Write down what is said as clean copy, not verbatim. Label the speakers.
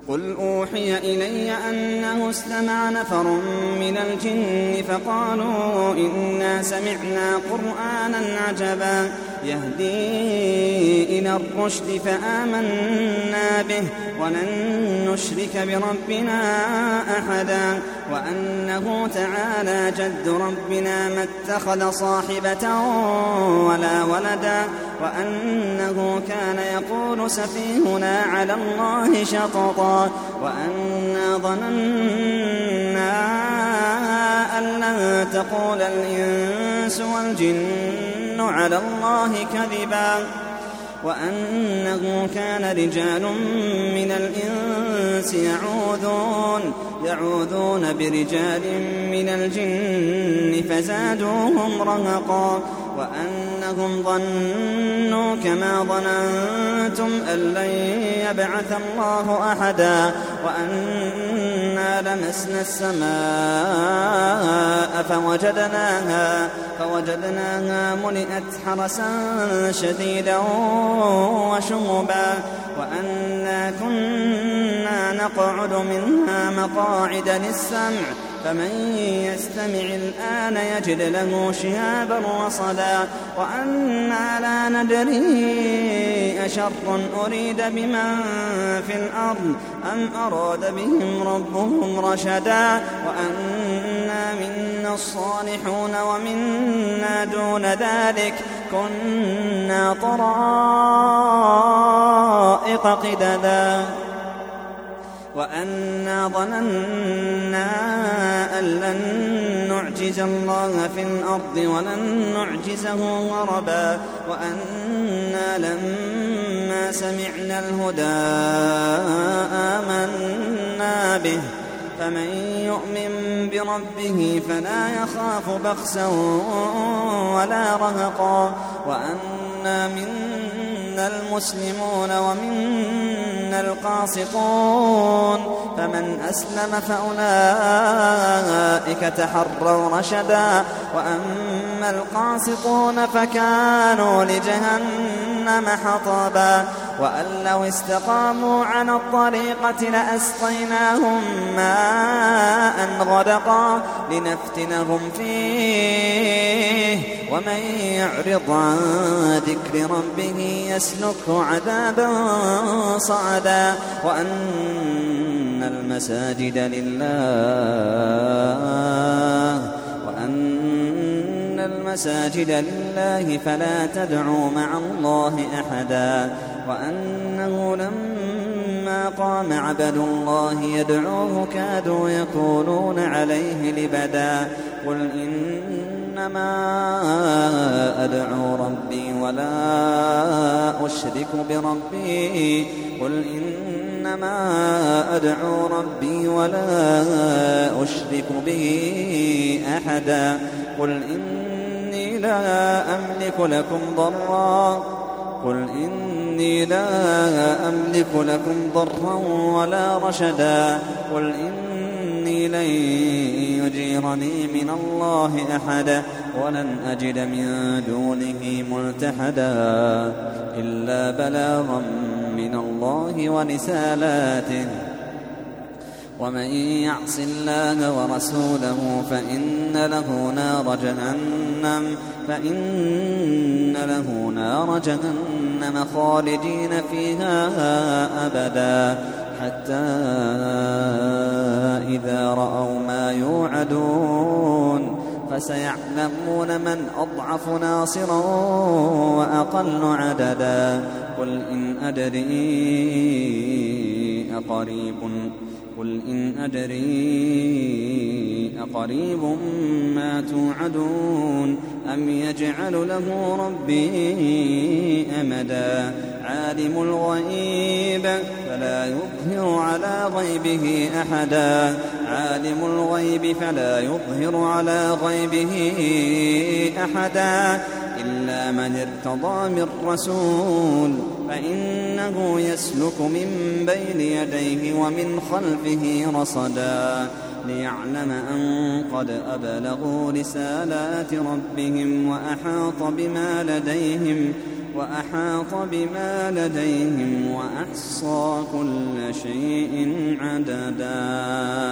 Speaker 1: قل أوحي إلي أنه استمع نفر من الجن فقالوا إنا سمعنا قرآنا عجبا يهدي إلى الرشد فآمنا به ولن نشرك بربنا أحدا وأنه تعالى جد ربنا ما اتخذ صاحبة ولا ولدا وأنه كان يقول سفيهنا على الله شططا وأنا ظننا أن لن تقول الإنس والجن على الله كذبا وأنه كان رجال من الإنس يعوذون برجال من الجن فزادوهم رهقا وأنهم ظنوا كما ظننتم أن لن يبعث الله أحدا وأنا لمسنا السماء فوجدناها ملئت حرسا شديدا وشهبا وأنا كنا نقعد منها مقاعد للسمع فمن يستمع الآن يجد له شهابا رصدا وأنا لا ندري أشر أريد بمن في الأرض أم أراد بهم ربهم رشدا وأنا منا الصالحون ومنا دون ذلك كنا طرائق قددا وأنا ظننا أن لن نعجز الله في الأرض ولن نعجزه هربا وأنا لما سمعنا الهدى آمنا به فمن يؤمن بربه فلا يخاف بخسا ولا رهقا وأنا منا المسلمون ومنا القاسطون فمن أسلم فأولئك تحروا رشدا وأما القاسطون فكانوا لجهنم حطبا وأن لو استقاموا على الطريقة لأسقيناهم ماء غدقا لنفتنهم فيه ومن يعرض عن ذكر ربه يسلكه عذابا صعدا وأن المساجد لله فلا تدعوا مع الله أحدا وأنه لما قام عبد الله يدعوه كادوا يكونون عليه لبدا قل إنما أدعو ربي ولا أشرك بربي أدعو ربي ولا أشرك به أحدا قل إني لا أملك لكم ضرا ولا رشدا قل إني لن يجيرني من الله أحد ولن أجد من دونه ملتحدا إلا بلاغا من الله ورسالاته ومن يعص الله ورسوله فإن له نار جهنم خالدين فيها أبدا حتى إذا رأوا ما يوعدون فسيعلمون من أضعف ناصرا وأقل عددا قل إن أدري أقريب ما توعدون أم يجعل له ربي أمدا عالم الغيب فلا يظهر على غيبه أحدا إلا من ارتضى من رسول فإنه يسلك من بين يديه ومن خلفه رصدا ليعلم أن قد أبلغوا رسالات ربهم وأحاط بما لديهم وأحصى كل شيء مددا